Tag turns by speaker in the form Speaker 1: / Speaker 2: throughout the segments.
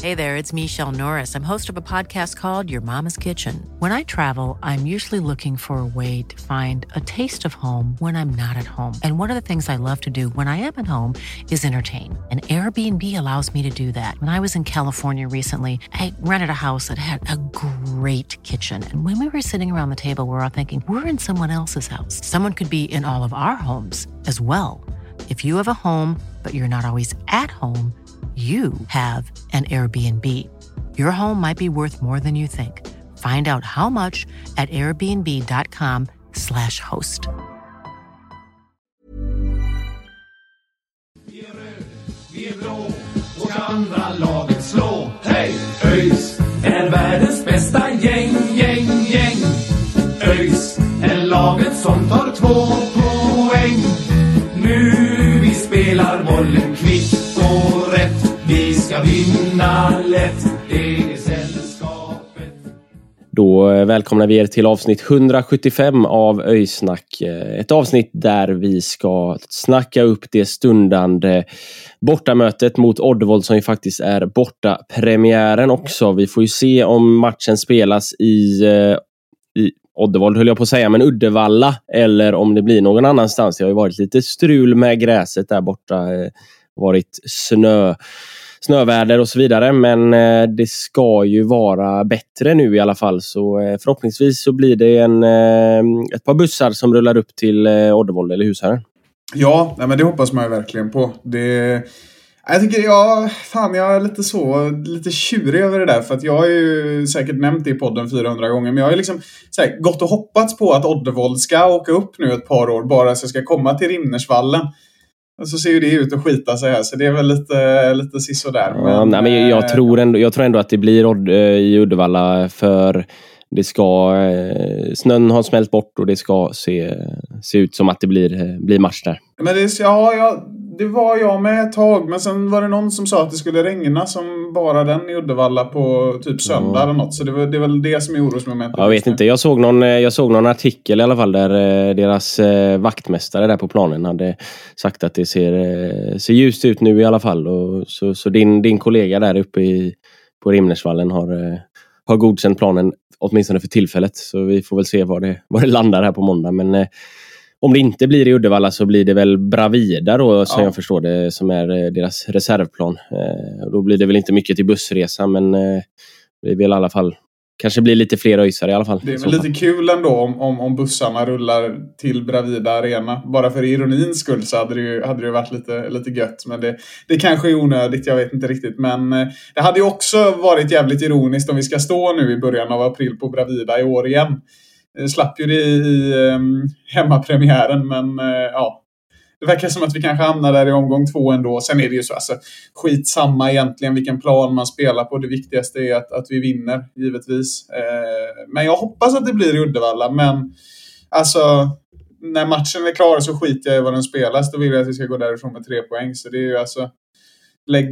Speaker 1: Hey there, it's Michelle Norris. I'm host of a podcast called Your Mama's Kitchen. When I travel, I'm usually looking for a way to find a taste of home when I'm not at home. And one of the things I love to do when I am at home is entertain. And Airbnb allows me to do that. When I was in California recently, I rented a house that had a great kitchen. And when we were sitting around the table, we were all thinking, we're in someone else's house. Someone could be in all of our homes as well. If you have a home, but you're not always at home, you have an Airbnb. Your home might be worth more than you think. Find out how much at airbnb.com/host.
Speaker 2: Vi är röd, vi är blå och andra laget slå. Hej! ÖIS är världens bästa gäng. ÖIS är laget som tar 2 poäng. Nu vi spelar bollen kvitt och rätt. Vi ska vinna lätt, det är sällskapet.
Speaker 3: Då välkomnar vi er till avsnitt 175 av ÖIS-snack. Ett avsnitt där vi ska snacka upp det stundande bortamötet mot Oddevold som ju faktiskt är borta premiären också. Vi får ju se om matchen spelas i Oddevold höll jag på att säga, men Uddevalla eller om det blir någon annanstans. Det har ju varit lite strul med gräset där borta. Varit snöväder och så vidare, men det ska ju vara bättre nu i alla fall, så förhoppningsvis så blir det ett par bussar som rullar upp till Oddevold eller Husaren.
Speaker 4: Ja, men det hoppas man ju verkligen på. Jag tycker jag är lite tjurig över det där, för att jag har ju säkert nämnt det i podden 400 gånger, men jag har ju liksom gått och hoppats på att Oddevold ska åka upp nu ett par år bara så jag ska komma till Rimnersvallen. Och så ser ju det ut att skita sig här, så det är väl lite sisådär.
Speaker 3: Ja, men jag tror ändå att det blir i Uddevalla, för det ska snön har smält bort och det ska se ut som att det blir match där. Men
Speaker 4: det var jag med ett tag, men sen var det någon som sa att det skulle regna som bara den i Uddevalla på typ söndag eller något, så det är väl det som är orosmomentet.
Speaker 3: Jag vet inte, jag såg någon artikel i alla fall där deras vaktmästare där på planen hade sagt att det ser ljust ut nu i alla fall, och så din kollega där uppe på Rimnersvallen har godkänt planen åtminstone för tillfället, så vi får väl se var det landar här på måndag. Men om det inte blir i Uddevalla så blir det väl Bravida då, som jag förstår det, som är deras reservplan. Då blir det väl inte mycket till bussresa, men det vill i alla fall kanske bli lite fler öjsar i alla fall.
Speaker 4: Det är väl lite kul ändå om bussarna rullar till Bravida Arena. Bara för ironins skull så hade det ju varit lite gött. Men det kanske är onödigt, jag vet inte riktigt. Men det hade ju också varit jävligt ironiskt om vi ska stå nu i början av april på Bravida i år igen. Slapp ju det i hemmapremiären, men det verkar som att vi kanske hamnar där i omgång 2 ändå. Sen är det ju så, skitsamma egentligen vilken plan man spelar på. Det viktigaste är att vi vinner, givetvis. Men jag hoppas att det blir i Uddevalla. Men när matchen är klar så skiter jag i vad den spelas. Då vill jag att vi ska gå därifrån med 3 poäng. Så det är ju lägg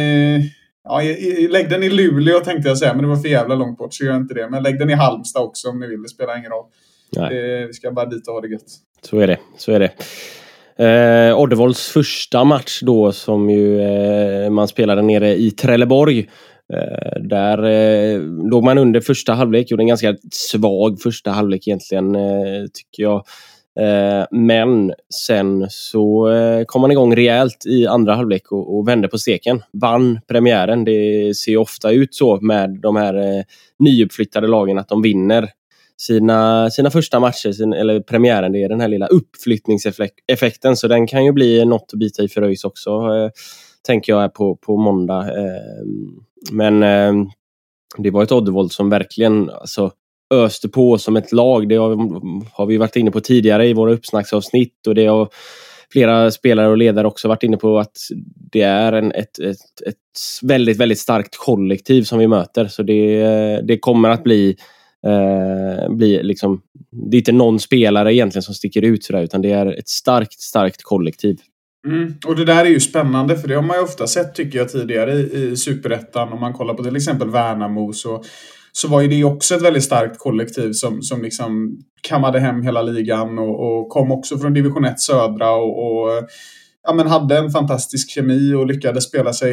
Speaker 4: den i Luleå tänkte jag säga, men det var för jävla långt bort så gör jag inte det. Men lägg den i Halmstad också om ni vill, det spelar ingen roll. Vi ska bara dit och ha det gött.
Speaker 3: Så är det. Oddevolds första match då, som ju man spelade nere i Trelleborg. Där låg man under första halvlek, gjorde en ganska svag första halvlek egentligen, tycker jag. Men sen så kom man igång rejält i andra halvlek och vände på steken. Vann premiären. Det ser ofta ut så med de här nyuppflyttade lagen, att de vinner sina första matcher, eller premiären. Det är den här lilla uppflyttningseffekten, så den kan ju bli något att bita i för ÖIS också, tänker jag, på måndag. Men det var ett Oddevold som verkligen öste på som ett lag. Det har vi varit inne på tidigare i våra uppsnacksavsnitt, och det har flera spelare och ledare också varit inne på, att det är ett väldigt, väldigt starkt kollektiv som vi möter. Så det kommer att bli liksom, det är inte någon spelare egentligen som sticker ut sådär, utan det är ett starkt kollektiv.
Speaker 4: Och det där är ju spännande, för det har man ju ofta sett, tycker jag, tidigare i Superettan. Om man kollar på till exempel Värnamo, så var ju det också ett väldigt starkt kollektiv som liksom kammade hem hela ligan och kom också från division 1 södra och hade en fantastisk kemi och lyckades spela sig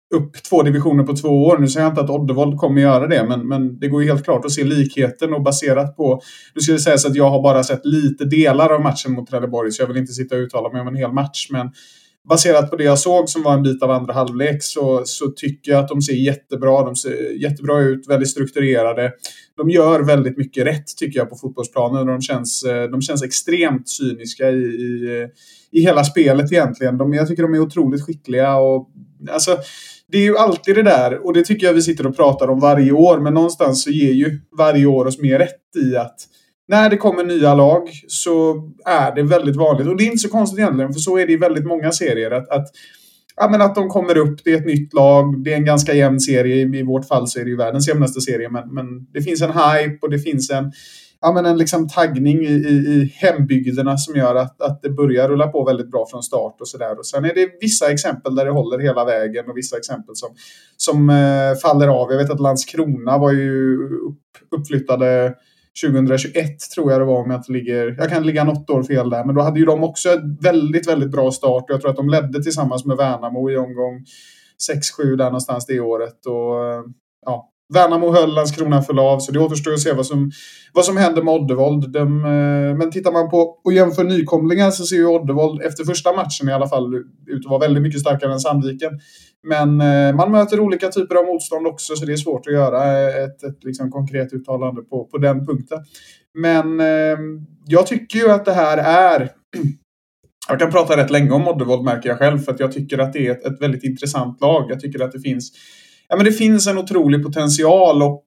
Speaker 4: upp 2 divisioner på 2 år. Nu säger jag inte att Oddevold kommer göra det, men det går ju helt klart att se likheten, och baserat på, nu ska det sägas att jag har bara sett lite delar av matchen mot Trelleborg, så jag vill inte sitta och uttala mig om en hel match, men baserat på det jag såg som var en bit av andra halvlek så tycker jag att de ser jättebra. De ser jättebra ut, väldigt strukturerade. De gör väldigt mycket rätt tycker jag på fotbollsplanen. De känns extremt cyniska i hela spelet egentligen. Jag tycker de är otroligt skickliga. Och, alltså, det är ju alltid det där, och det tycker jag vi sitter och pratar om varje år. Men någonstans så ger ju varje år oss mer rätt i att när det kommer nya lag så är det väldigt vanligt. Och det är inte så konstigt egentligen, för så är det i väldigt många serier. Att de kommer upp, det är ett nytt lag, det är en ganska jämn serie. I vårt fall så är det ju världens jämnaste serie. Men det finns en hype och det finns en liksom taggning i hembygderna som gör att det börjar rulla på väldigt bra från start och sådär. Och sen är det vissa exempel där det håller hela vägen och vissa exempel som faller av. Jag vet att Landskrona var ju uppflyttade 2021 tror jag det var, om jag kan ligga något år fel där, men då hade ju de också ett väldigt, väldigt bra start, och jag tror att de ledde tillsammans med Värnamo i omgång 6-7 där någonstans det året, och ja, Värnamo höll, Landskrona föll av, så det återstår att se vad som händer med Oddevold. Men tittar man på och jämför nykomlingar så ser ju Oddevold efter första matchen i alla fall ut att vara väldigt mycket starkare än Sandviken. Men man möter olika typer av motstånd också, så det är svårt att göra ett liksom konkret uttalande på den punkten. Men jag tycker ju att det här är... Jag kan prata rätt länge om Oddevold, märker jag själv, för att jag tycker att det är ett väldigt intressant lag. Jag tycker att det finns en otrolig potential, och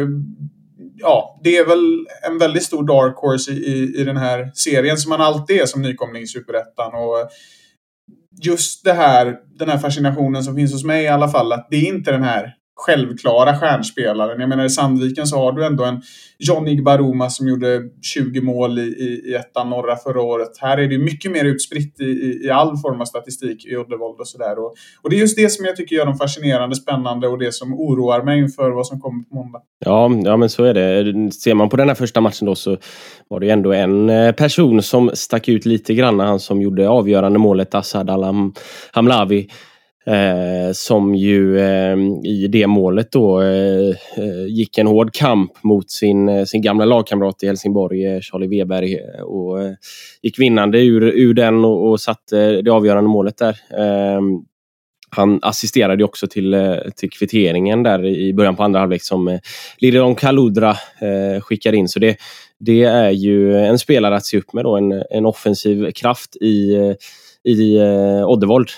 Speaker 4: det är väl en väldigt stor dark horse i den här serien som man alltid är som nykomling i Superettan. Och just den här fascinationen som finns hos mig i alla fall, att det är inte den här självklara stjärnspelaren. Jag menar, i Sandviken så har du ändå en John Igbaruma som gjorde 20 mål i ettan norra förra året. Här är det mycket mer utspritt i all form av statistik i Oddevold och sådär. Och det är just det som jag tycker gör dem fascinerande, spännande, och det som oroar mig inför vad som kommer på måndag. Ja, men så är det. Ser man på den här första matchen då, så var det ändå en person som stack ut lite grann, han som gjorde avgörande målet, Asad Hamlavi. Som ju i det målet då gick en hård kamp mot sin gamla lagkamrat i Helsingborg, Charlie Weberg, och gick vinnande ur den och satte det avgörande målet där. Han assisterade också till kvitteringen där i början på andra halvlek som Liridon Kaludra skickade in. Så det är ju en spelare att se upp med då, en offensiv kraft i Oddevold.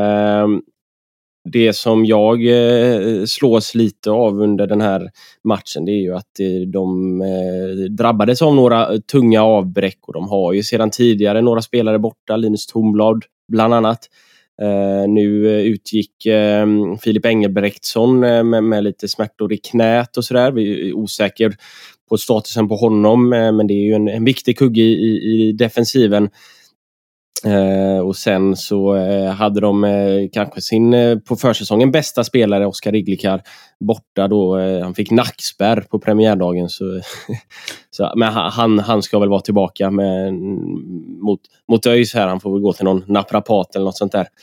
Speaker 4: Det som jag slås lite av under den här matchen, det är ju att de drabbades av några tunga avbräck, och de har ju sedan tidigare några spelare borta, Linus Thomblad bland annat. Nu utgick Filip Engelbrektsson med lite smärtor i knät och sådär. Vi är osäker på statusen på honom, men det är ju en viktig kugge i defensiven. Och sen så hade de kanske sin på försäsongen bästa spelare, Oskar Riglikar, borta då. Han fick nackspärr på premiärdagen, men han ska väl vara tillbaka mot ÖIS här. Han får väl gå till någon naprapat eller något sånt där.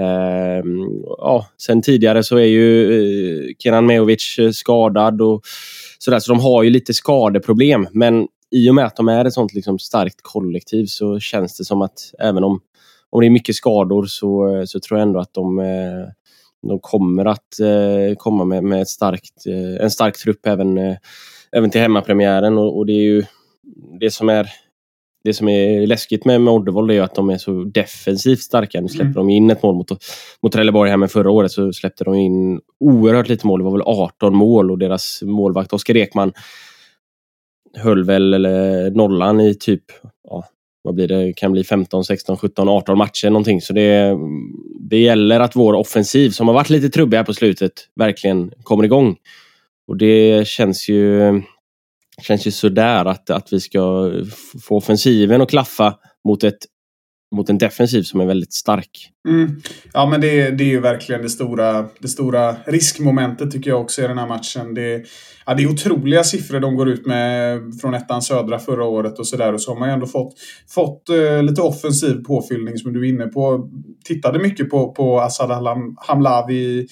Speaker 4: Sen tidigare så är ju Kenan Mejovic skadad och sådär, så de har ju lite skadeproblem, men i och med att de är ett sånt liksom starkt kollektiv så känns det som att även om det är mycket skador så tror jag ändå att de kommer att komma med en stark trupp även till hemmapremiären, och det är ju det som är läskigt med Oddevold är ju att de är så defensivt starka. Nu släpper de in ett mål mot Trelleborg här med förra året, så släppte de in oerhört lite mål. Det var väl 18 mål, och deras målvakt Oskar Ekman höll väl nollan i typ, vad blir det, kan bli 15, 16, 17, 18 matcher någonting. Så det gäller att vår offensiv, som har varit lite trubbig här på slutet, verkligen kommer igång. Och det känns ju sådär att vi ska få offensiven att klaffa mot en defensiv som är väldigt stark. Ja, men det är ju verkligen det stora riskmomentet tycker jag också i den här matchen. Det är otroliga siffror de går ut med från ettan södra förra året och sådär. Och så har man ju ändå fått lite offensiv påfyllning som du är inne på. Tittade mycket på Asad Hamlavi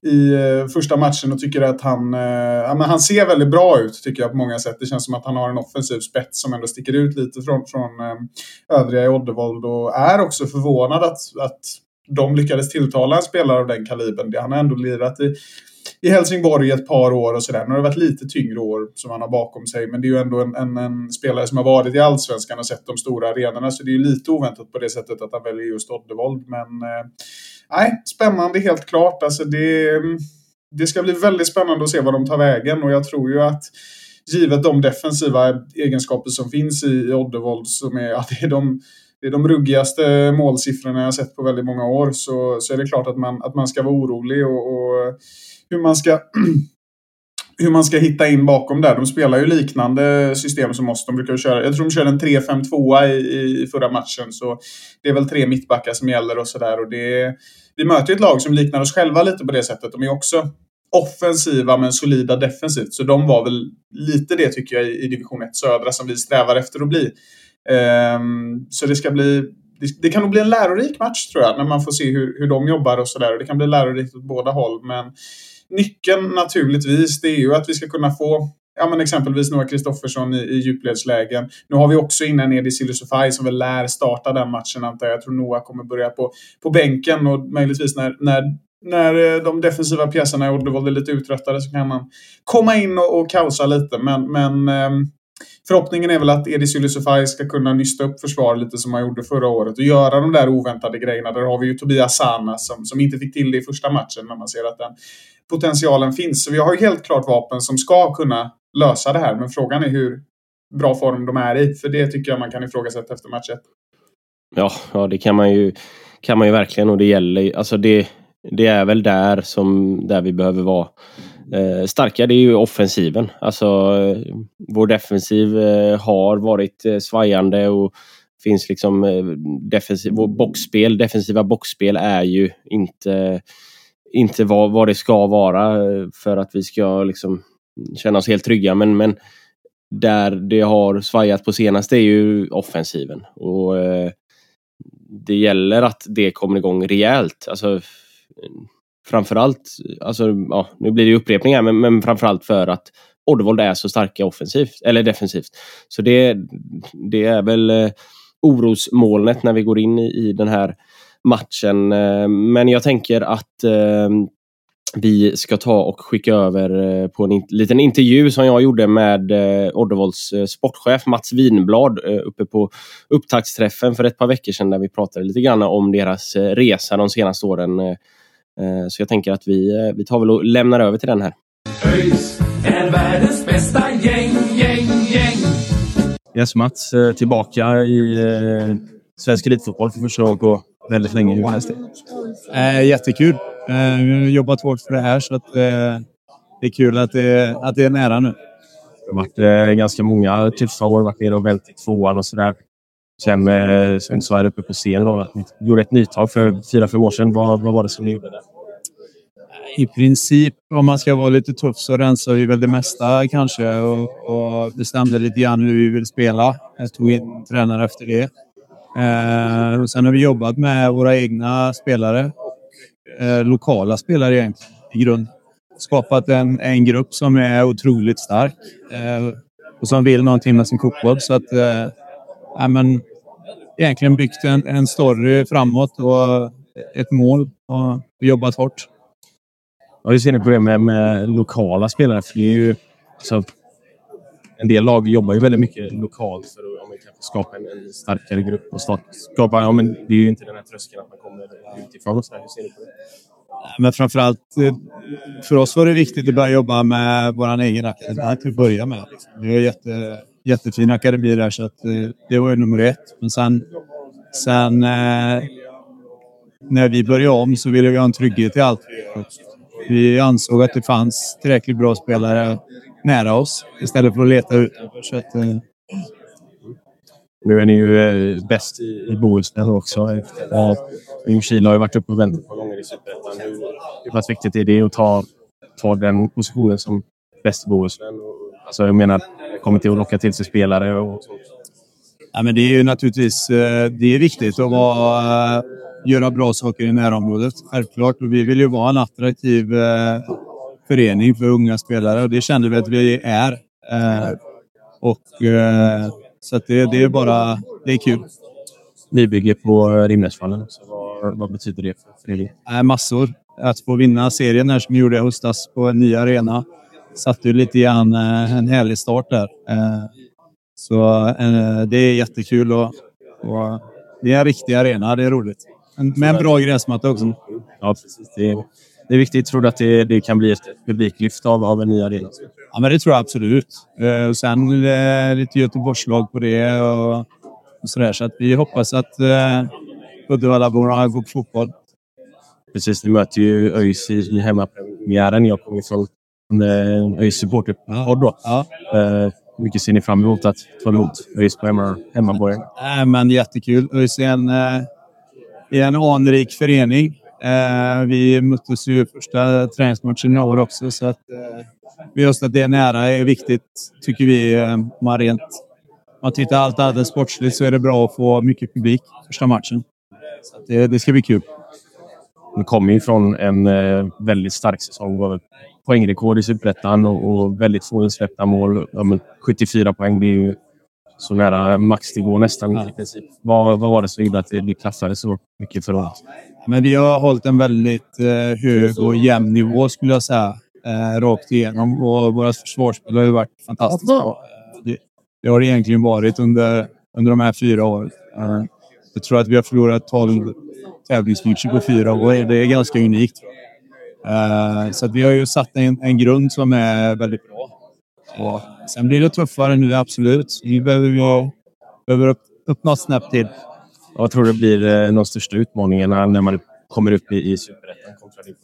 Speaker 4: första matchen och tycker att han ser väldigt bra ut tycker jag på många sätt. Det känns som att han har en offensiv spets som ändå sticker ut lite från övriga i Oddevold och är också förvånad att de lyckades tilltala en spelare av den kalibern. Han har ändå lirat i Helsingborg ett par år och sådär. Nu har det varit lite tyngre år som han har bakom sig, men det är ju ändå en spelare som har varit i Allsvenskan och sett de stora arenorna, så det är ju lite oväntat på det sättet att han väljer just Oddevold. Men spännande helt klart. Alltså det ska bli väldigt spännande att se vad de tar vägen, och jag tror ju att givet de defensiva egenskaper som finns i Oddevold, som är att det är de ruggigaste målsiffrorna jag har sett på väldigt många år, så är det klart att man ska vara orolig och hur man ska hitta in bakom där. De spelar ju liknande system som oss. De brukar köra, jag tror de körde en 3-5-2 i förra matchen, så det är väl 3 mittbackar som gäller och sådär. Och vi möter ett lag som liknar oss själva lite på det sättet. De är också offensiva men solida defensivt, så de var väl lite det tycker jag i division 1 södra som vi strävar efter att bli. Så det kan nog bli en lärorik match tror jag, när man får se hur de jobbar och sådär. Det kan bli lärorikt åt båda håll, men nyckeln naturligtvis, det är ju att vi ska kunna få exempelvis Noah Kristoffersson i djupledslägen. Nu har vi också innan Edi Silusufaj som väl lär starta den matchen, antar jag. Jag tror Noah kommer börja på bänken, och möjligtvis när de defensiva pjäserna i Oddevold är lite uttröttade så kan man komma in och kaosa lite, men förhoppningen är väl att Edi Silusufaj ska kunna nysta upp försvar lite som han gjorde förra året och göra de där oväntade grejerna. Där har vi ju Tobias Sana som inte fick till det i första matchen, men man ser att den potentialen finns. Så vi har ju helt klart vapen som ska kunna lösa det här, men frågan är hur bra form de är i, för det tycker jag man kan ifrågasätta efter match 1.
Speaker 3: Ja, det kan man ju verkligen, och det gäller alltså det är väl där vi behöver vara starka. Det är ju offensiven. Alltså vår defensiv har varit svajande, och finns liksom vår defensiva boxspel är ju inte vad det ska vara för att vi ska liksom känna oss helt trygga, men där det har svajat på senaste är ju offensiven, och det gäller att det kommer igång rejält. Alltså framförallt, alltså, nu blir det upprepningar, men framförallt för att Oddevold är så starka offensivt eller defensivt. Så det är väl orosmolnet när vi går in i den här matchen. Men jag tänker att vi ska ta och skicka över på en liten intervju som jag gjorde med Oddevolds sportchef Mats Winblad uppe på upptaktsträffen för ett par veckor sedan, där vi pratade lite grann om deras resa de senaste åren. Så jag tänker att vi tar väl och lämnar över till den här.
Speaker 2: ÖIS är världens bästa gäng.
Speaker 5: Yes, Mats, tillbaka i svensk elitfotboll för första gången på väldigt länge. Hur är det?
Speaker 6: Jättekul. Vi har jobbat hårt för det här, så att det är kul att det är nära nu.
Speaker 5: Det har varit ganska många tuffa år, varit nere och vält i tvåan och sådär. Sen så är det uppe på scen då, att ni gjorde ett nytag för 4-5 år sedan. Vad var det som ni gjorde där?
Speaker 6: I princip, om man ska vara lite tuff, så rensar vi väl det mesta kanske och bestämde lite grann hur vi vill spela. Jag tog in tränare efter det. Och sen har vi jobbat med våra egna spelare och lokala spelare egentligen i grund. Skapat en grupp som är otroligt stark och som vill någonting med sin fotboll. Så att egentligen byggt en story framåt och ett mål och jobbat hårt.
Speaker 5: Ja, hur ser ni på det med lokala spelare? För det är ju, så en del lag jobbar ju väldigt mycket lokalt för att skapa en starkare grupp och skapa, men det är ju inte den här tröskeln att man kommer utifrån och så där. Hur ser ni på det?
Speaker 6: Men framförallt för oss var det viktigt att börja jobba med vår egen akademi till att börja med. Det är jättefin akademi där, så att det var ju nummer 1. Men sen när vi började om så ville vi ha en trygghet i allt. Vi ansåg att det fanns tillräckligt bra spelare nära oss istället för att leta utanför. Så att,
Speaker 5: nu är ni ju bäst i Bohuslän också. Ljungskile har ju varit uppe och vänt ett par gånger i Superettan. Hur pass viktigt är det att ta den positionen som bäst i Bohuslän? Alltså jag menar, kommer till att locka till sig spelare och så.
Speaker 6: Ja, men det är ju naturligtvis det är viktigt att göra bra saker i närområdet. Självklart. Och vi vill ju vara en attraktiv förening för unga spelare. Och det känner vi att vi är. Så att det är bara... Det är kul.
Speaker 5: Nybygge på Rimnäsvallen också. Vad betyder det för föreningen?
Speaker 6: Massor. Att få vinna serien här som vi gjorde i höstas på en ny arena satte ju lite grann en härlig start där. Det är jättekul och det är en riktig arena, det är roligt. Med en bra gräsmatta också.
Speaker 5: Ja, precis. Det är viktigt. Tror du att det kan bli ett publiklyft av en ny arena?
Speaker 6: Ja, men det tror jag absolut. Och sen lite Göteborgslag på det och sådär. Så att vi hoppas att Uddevallaborna går på fotboll.
Speaker 5: Precis, vi möter ju ÖIS i hemmapremiären. Jag kommer från ÖIS supporterpodd då.
Speaker 6: Ja.
Speaker 5: Mycket ser ni fram emot att ta emot ÖIS på hemmaborgen?
Speaker 6: Men jättekul. ÖIS är en anrik förening. Vi möttes ju första träningsmatchen i år också. Så att just att det är nära är viktigt, tycker vi. Man tittar allt alldeles sportsligt så är det bra att få mycket publik första matchen. Så att det ska bli kul.
Speaker 5: Man kommer ju från en väldigt stark säsong. Poängrekord i Superettan och väldigt få insläppta mål. 74 poäng, det är ju så nära max det går nästan i princip. Vad var det så illa att det klassade så mycket för oss?
Speaker 6: Men vi har hållit en väldigt hög och jämn nivå skulle jag säga. Rakt igenom. Och våra försvarsspel har ju varit fantastiskt bra. Det har det egentligen varit under de här 4 åren. Jag tror att vi har förlorat 12 tävlingsmatcher på 4 år. Det är ganska unikt. Så att vi har ju satt en grund som är väldigt bra. Och sen blir det tuffare nu, absolut. Vi behöver upp något snabbt till.
Speaker 5: Vad tror du blir de största utmaningarna när man kommer upp i Superettan kontra det?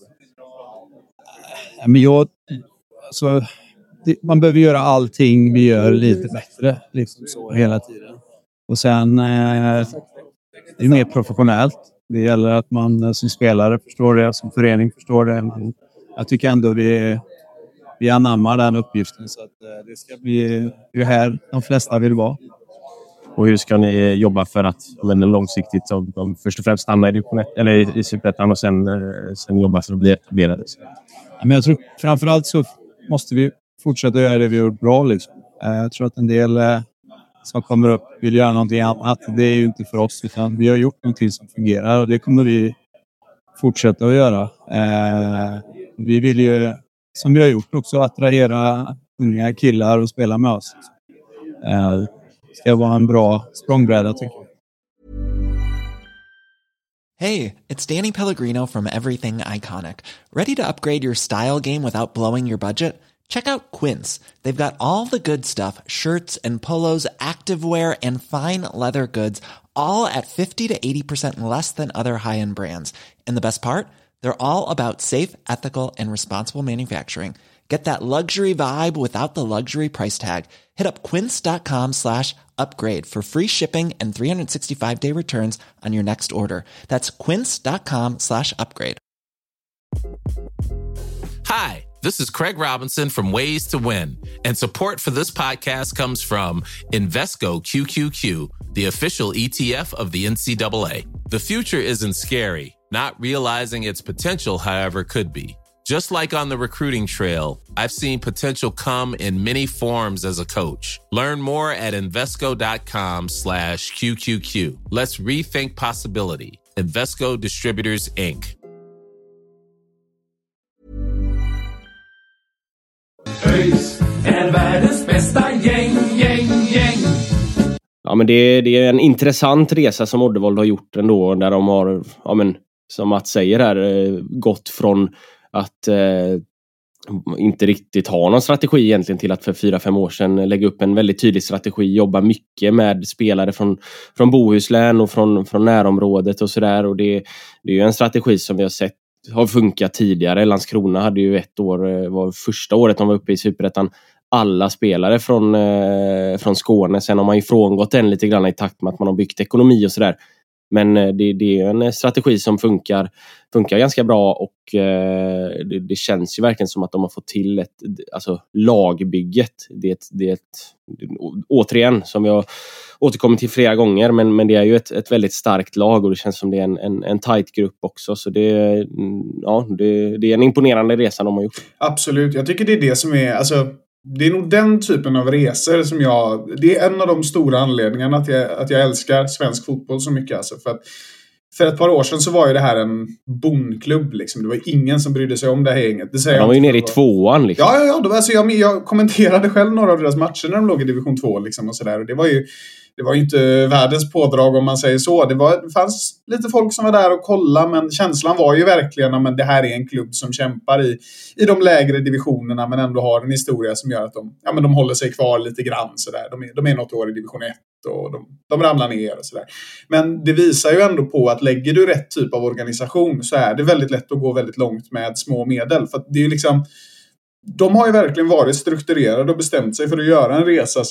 Speaker 6: Man behöver göra allting vi gör lite bättre. Liksom så hela tiden. Och sen det är mer professionellt. Det gäller att man som spelare förstår det, som förening förstår det. Jag tycker ändå vi anammar den uppgiften så att det ska bli det här de flesta vill vara.
Speaker 5: Och hur ska ni jobba för att långsiktigt först och främst stanna i Superettan och sen jobba för att bli etablerade?
Speaker 6: Men jag tror framförallt så måste vi fortsätta göra det vi har gjort bra. Liksom. Jag tror att en del som kommer upp vill göra någonting annat. Det är ju inte för oss, utan vi har gjort någonting som fungerar och det kommer vi fortsätta att göra. Vi vill ju, som vi har gjort också, attrahera unga killar och spela med oss. Det ska vara en bra språngbräda, tycker jag.
Speaker 7: Hey, it's Danny Pellegrino from Everything Iconic. Ready to upgrade your style game without blowing your budget? Check out Quince. They've got all the good stuff, shirts and polos, activewear, and fine leather goods, all at 50 to 80% less than other high-end brands. And the best part? They're all about safe, ethical, and responsible manufacturing. Get that luxury vibe without the luxury price tag. Hit up quince.com/upgrade for free shipping and 365-day returns on your next order. That's quince.com/upgrade.
Speaker 8: Hi, this is Craig Robinson from Ways to Win, and support for this podcast comes from Invesco QQQ, the official ETF of the NCAA. The future isn't scary. Not realizing its potential, however, could be. Just like on the recruiting trail, I've seen potential come in many forms as a coach. Learn more at Invesco.com/QQQ. Let's rethink possibility. Invesco Distributors, Inc.
Speaker 2: ÖIS är världens bästa gäng.
Speaker 3: Ja, men det är en intressant resa som Oddevold har gjort ändå, där de har, som Mats säger här, gått från att inte riktigt ha någon strategi egentligen till att för 4-5 år sedan lägga upp en väldigt tydlig strategi, jobba mycket med spelare från Bohuslän och från närområdet och sådär, och det är ju en strategi som vi har sett har funkat tidigare. Landskrona hade ju ett år, var första året de var uppe i Superettan, alla spelare från Skåne. Sen har man ju frångått den lite grann i takt med att man har byggt ekonomi och sådär. Men det är en strategi som funkar ganska bra, och det känns ju verkligen som att de har fått till alltså lagbygget. Det är återigen, som jag återkommit till flera gånger, men det är ju ett väldigt starkt lag, och det känns som det är en tight grupp också, så det är en imponerande resa de har gjort.
Speaker 4: Absolut, jag tycker det är det som är, alltså det är nog den typen av resor som det är en av de stora anledningarna att jag älskar svensk fotboll så mycket, alltså, för ett par år sedan så var ju det här en bondklubb liksom. Det var ingen som brydde sig om det här gänget.
Speaker 3: De var ju nere i 2:an liksom.
Speaker 4: Ja, alltså jag kommenterade själv några av deras matcher när de låg i division 2 liksom, och sådär. Och det var ju inte världens pådrag, om man säger så. Det fanns lite folk som var där och kollade, men känslan var ju verkligen att det här är en klubb som kämpar i de lägre divisionerna, men ändå har en historia som gör att de håller sig kvar lite grann sådär. De är något år i division 1 och de ramlar ner och sådär. Men det visar ju ändå på att lägger du rätt typ av organisation så är det väldigt lätt att gå väldigt långt med små medel. För att det är ju liksom, de har ju verkligen varit strukturerade och bestämt sig för att göra en resa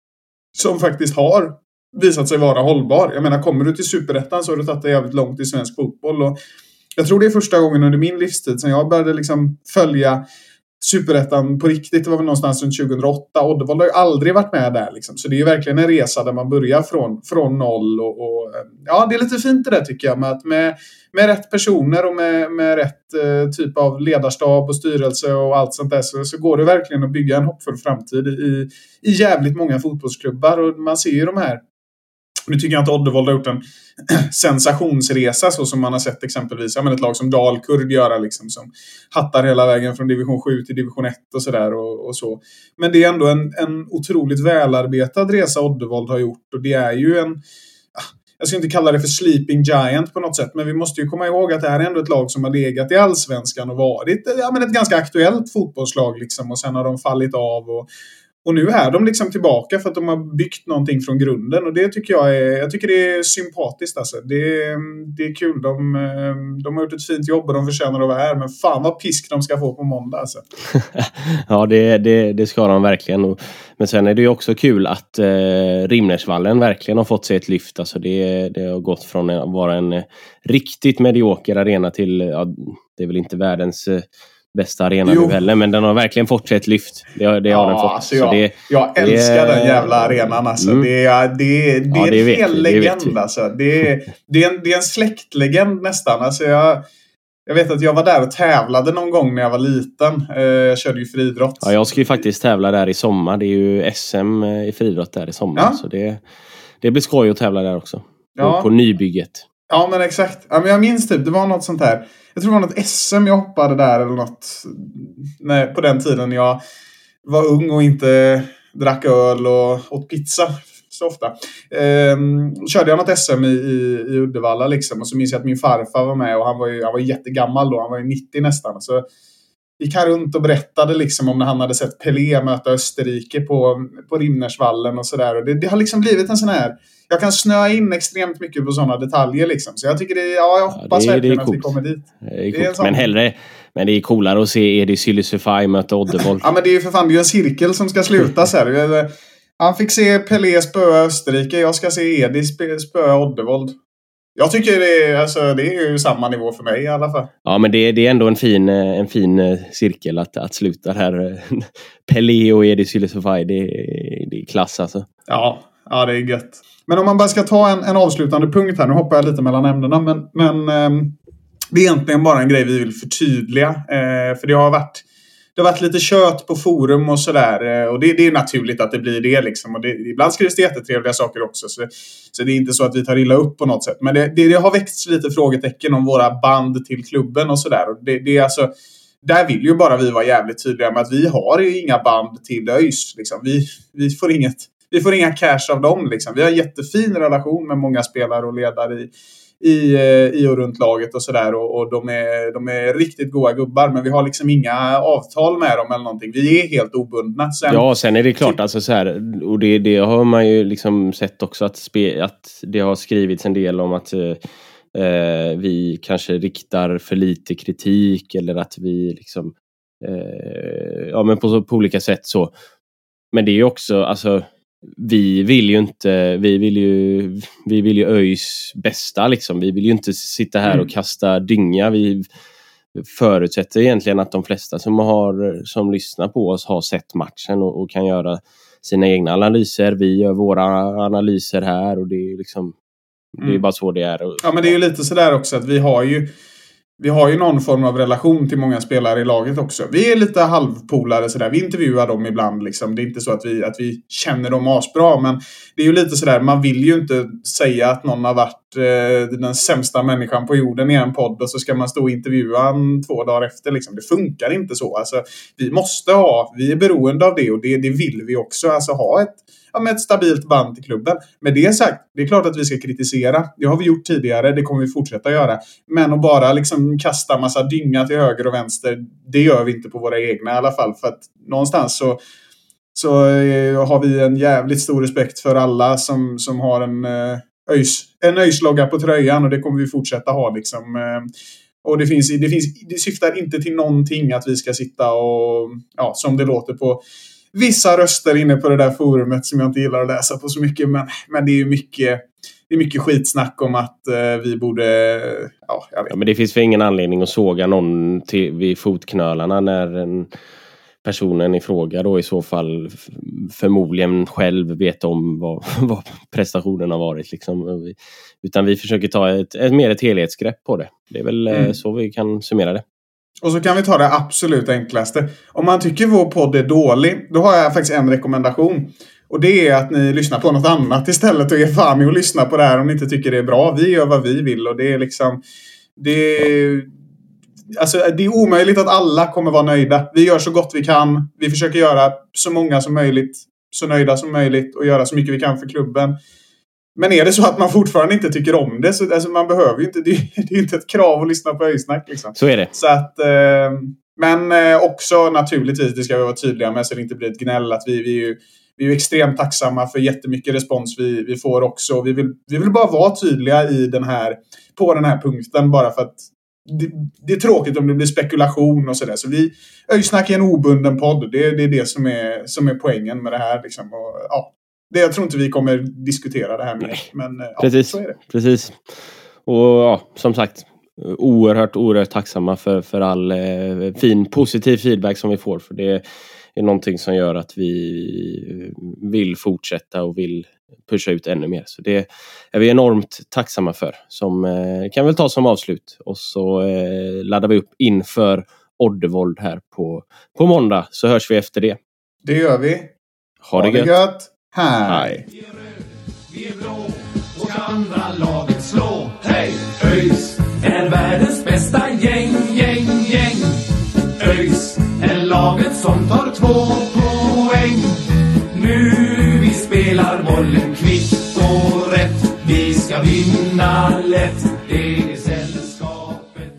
Speaker 4: som faktiskt har visat sig vara hållbar. Jag menar, kommer du till Superettan så har du tagit det jävligt långt i svensk fotboll. Och jag tror det är första gången under min livstid som jag började liksom följa Superettan på riktigt. Det var väl någonstans runt 2008. Oddevold har ju aldrig varit med där liksom. Så det är ju verkligen en resa där man börjar från noll. Och ja, det är lite fint det där tycker jag. Med rätt personer och med rätt typ av ledarstab och styrelse och allt sånt där, så går det verkligen att bygga en hoppfull framtid i jävligt många fotbollsklubbar. Och man ser ju de här. Nu tycker jag inte Oddevold har gjort en sensationsresa så som man har sett exempelvis ett lag som Dalkurd göra liksom, som hattar hela vägen från division 7 till division 1 och sådär och så. Men det är ändå en otroligt välarbetad resa Oddevold har gjort, och det är ju jag ska inte kalla det för sleeping giant på något sätt, men vi måste ju komma ihåg att det här är ändå ett lag som har legat i allsvenskan och varit ett ganska aktuellt fotbollslag liksom, och sen har de fallit av och nu är de liksom tillbaka för att de har byggt någonting från grunden, och det tycker jag tycker det är sympatiskt alltså. Det är kul. De har gjort ett fint jobb och de förtjänar att vara här, men fan vad pisk de ska få på måndag alltså.
Speaker 3: Ja, det ska de verkligen. Men sen är det ju också kul att Rimnersvallen verkligen har fått sig ett lyft. Alltså det har gått från att vara en riktigt medioker arena till, det är väl inte världens bästa arena nu heller, men den har verkligen fått sig ett lyft. Det har den fått.
Speaker 4: Alltså jag älskar den jävla arenan alltså. Det är en hel legend alltså. Det är en släktlegend nästan. Alltså jag vet att jag var där och tävlade någon gång när jag var liten. Jag körde ju friidrott. Ja, jag ska ju faktiskt tävla där i sommar. Det är ju SM i friidrott där i sommar. Ja. Så det blir skoj att tävla där också. Ja. På nybygget. Ja, men exakt. Ja, men jag minns typ, det var något sånt här. Jag tror det var något SM jag hoppade där eller något. Nej, på den tiden jag var ung och inte drack öl och åt pizza så ofta. Körde jag något SM i Uddevalla liksom. Och så minns jag att min farfar var med och han var jättegammal då. Han var ju 90 nästan. Så gick han runt och berättade liksom om när han hade sett Pelé möta Österrike på Rimnersvallen och sådär. Och det har liksom blivit en sån här. Jag kan snöa in extremt mycket på sådana detaljer liksom. Så jag tycker jag hoppas verkligen att vi kommer dit.
Speaker 3: Det är sån... Men det är coolare att se Edi Sylisufaj möta Oddevold.
Speaker 4: Ja, men det är ju för fan, det är ju en cirkel som ska slutas här. Han fick se Pelé spöa Österrike. Jag ska se Edi spöa Oddevold. Jag tycker det är ju samma nivå för mig i alla fall.
Speaker 3: Ja, men det är ändå en fin cirkel att sluta här. Pelé och Edi Sylisufaj, det är klass alltså.
Speaker 4: Ja, det är gött. Men om man bara ska ta en avslutande punkt här. Nu hoppar jag lite mellan ämnena. Men det är egentligen bara en grej vi vill förtydliga. För det har varit lite kött på forum och sådär. Och det är naturligt att det blir det liksom. Och ibland skrivs det jättetrevliga saker också. Så det är inte så att vi tar illa upp på något sätt. Men det har växt lite frågetecken om våra band till klubben och sådär. Och det är alltså... Där vill ju bara vi vara jävligt tydliga med att vi har inga band till ÖIS. Liksom. Vi får inga cash av dem. Liksom. Vi har en jättefin relation med många spelare och ledare i och runt laget och sådär. Och de är riktigt goda gubbar. Men vi har liksom inga avtal med dem eller någonting. Vi är helt obundna.
Speaker 3: Sen är det klart alltså så här. Och det har man ju liksom sett också att det har skrivits en del om att vi kanske riktar för lite kritik. Eller att vi liksom men på olika sätt så. Men det är ju också alltså vi vill ju ÖIS bästa liksom. Vi vill ju inte sitta här och kasta dynga. Vi förutsätter egentligen att de flesta som lyssnar på oss har sett matchen och kan göra sina egna analyser. Vi gör våra analyser här och det är liksom det är bara så det är.
Speaker 4: Ja, men det är ju lite sådär också att vi har ju någon form av relation till många spelare i laget också. Vi är lite halvpolare sådär. Vi intervjuar dem ibland liksom. Det är inte så att vi känner dem asbra, men det är ju lite sådär, man vill ju inte säga att någon har varit den sämsta människan på jorden i en podd och så ska man stå och intervjua en 2 dagar efter liksom. Det funkar inte så. Alltså, vi är beroende av det och det vill vi också. Alltså ha ett stabilt band till klubben. Med det sagt, det är klart att vi ska kritisera. Det har vi gjort tidigare, det kommer vi fortsätta göra. Men att bara liksom kasta massa dynga till höger och vänster, det gör vi inte på våra egna i alla fall. För att någonstans så har vi en jävligt stor respekt för alla som har en ÖIS-logga på tröjan, och det kommer vi fortsätta ha liksom. Och det syftar inte till någonting att vi ska sitta och, ja, som det låter på vissa röster inne på det där forumet som jag inte gillar att läsa på så mycket, men det är ju mycket skitsnack om att vi borde, jag vet.
Speaker 3: Ja, men det finns väl ingen anledning att såga någon vid fotknölarna när personen i fråga då i så fall förmodligen själv vet om vad prestationen har varit liksom. Utan vi försöker ta ett helhetsgrepp på det. Det är väl så vi kan summera det.
Speaker 4: Och så kan vi ta det absolut enklaste. Om man tycker vår podd är dålig, då har jag faktiskt en rekommendation. Och det är att ni lyssnar på något annat istället och ger fan i att lyssna på det här om ni inte tycker det är bra. Vi gör vad vi vill och det är liksom... Det är omöjligt att alla kommer vara nöjda. Vi gör så gott vi kan. Vi försöker göra så många som möjligt, så nöjda som möjligt och göra så mycket vi kan för klubben. Men är det så att man fortfarande inte tycker om det, så alltså man behöver ju inte, det är inte ett krav att lyssna på öjsnack liksom.
Speaker 3: Så är det.
Speaker 4: Så att, men också naturligtvis, det ska vi vara tydliga med så det inte blir ett gnäll, att vi är ju extremt tacksamma för jättemycket respons vi får också. Vi vill bara vara tydliga på den här punkten, bara för att det är tråkigt om det blir spekulation och sådär. Så öjsnack är en obunden podd. Det är det som är poängen med det här liksom. Och, ja. Jag tror inte vi kommer diskutera det här mer. Men
Speaker 3: precis,
Speaker 4: så är det.
Speaker 3: Precis. Och som sagt, oerhört tacksamma för all fin, positiv feedback som vi får. För det är någonting som gör att vi vill fortsätta och vill pusha ut ännu mer. Så det är vi enormt tacksamma för. Som kan väl ta som avslut. Och så laddar vi upp inför Oddevold här på måndag. Så hörs vi efter det.
Speaker 4: Det gör vi.
Speaker 3: Ha det gött.
Speaker 4: Hej.
Speaker 2: Vi är blå och andra laget slå. Hej! ÖIS är världens bästa gäng. ÖIS är laget som tar 2 poäng. Nu vi spelar bollen kvitt och rätt. Vi ska vinna lätt. Det är sällskapet.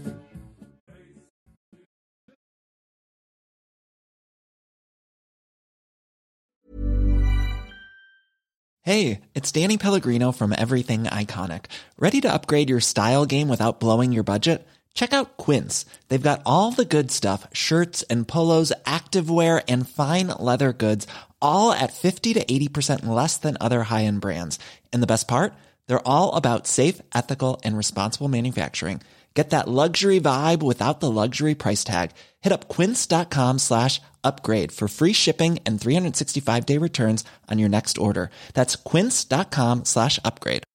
Speaker 7: Hey, it's Danny Pellegrino from Everything Iconic. Ready to upgrade your style game without blowing your budget? Check out Quince. They've got all the good stuff, shirts and polos, activewear, and fine leather goods, all at 50 to 80% less than other high-end brands. And the best part? They're all about safe, ethical, and responsible manufacturing. Get that luxury vibe without the luxury price tag. Hit up quince.com/upgrade for free shipping and 365-day returns on your next order. That's quince.com/upgrade.